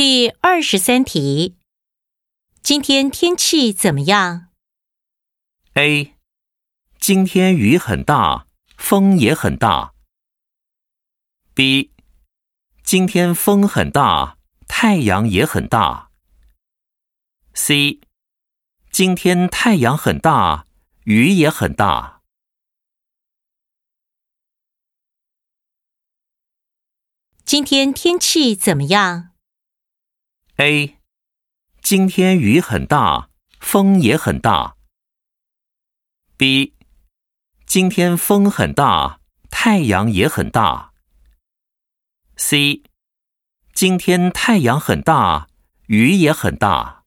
第23题，今天天气怎么样？ A. 今天雨很大，风也很大。B. 今天风很大，太阳也很大。C. 今天太阳很大，雨也很大。 今天天气怎么样？ A. 今天雨很大，风也很大。B. 今天风很大，太阳也很大。C. 今天太阳很大，雨也很大。